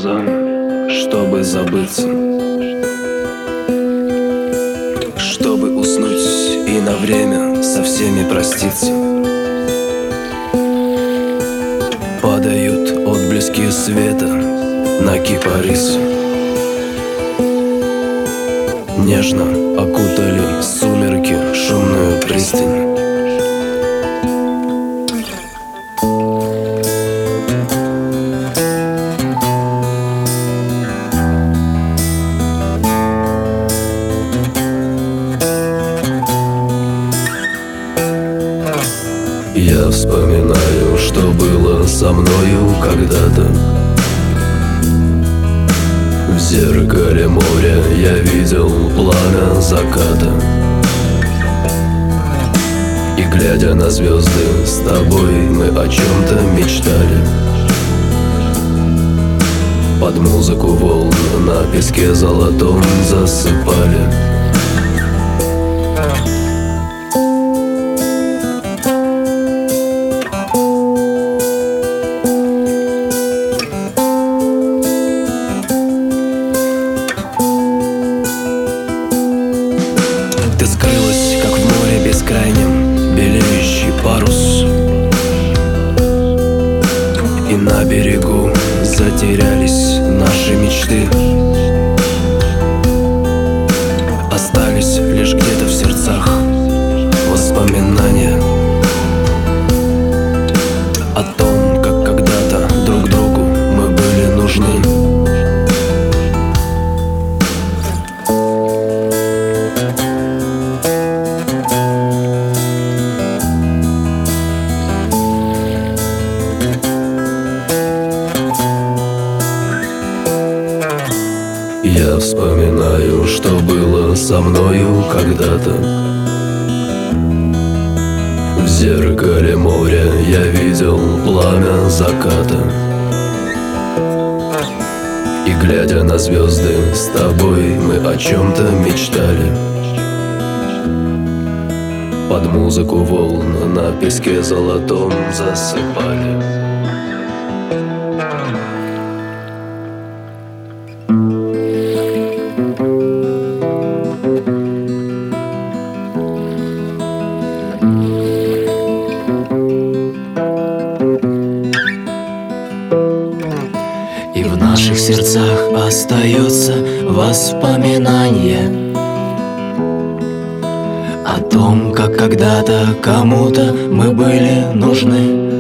глаза, чтобы забыться, чтобы уснуть и на время со всеми проститься. Падают отблески света на кипарис, нежно окутали сумерки шумную пристань. Я вспоминаю, что было со мною когда-то. В зеркале моря я видел пламя заката. И глядя на звезды, с тобой мы о чем-то мечтали. Под музыку волн на песке золотом засыпали. Ты скрылась, как в море бескрайнем, белеющий парус. И на берегу затерялись наши мечты. Остались лишь где-то в сердцах воспоминания о том, как когда-то друг другу мы были нужны. Я вспоминаю, что было со мною когда-то. В зеркале моря я видел пламя заката. И глядя на звезды, с тобой мы о чем-то мечтали. Под музыку волн на песке золотом засыпали. И в наших сердцах остается воспоминание о том, как когда-то кому-то мы были нужны.